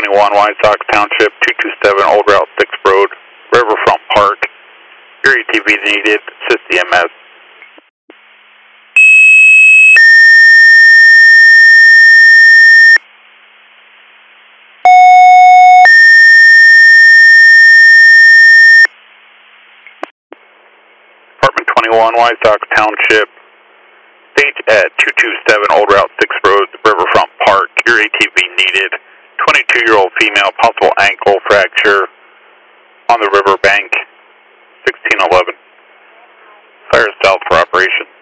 21 White Sox Township, 227 Old Route 6 Road, Riverfront Park. Your ATV needed, assist EMS. Apartment 21 White Sox Township, stage at 227 Old Route 6 Road, Riverfront Park. Your ATV needed. 22-year-old female, possible ankle fracture on the riverbank, 1611. Fire south for operation.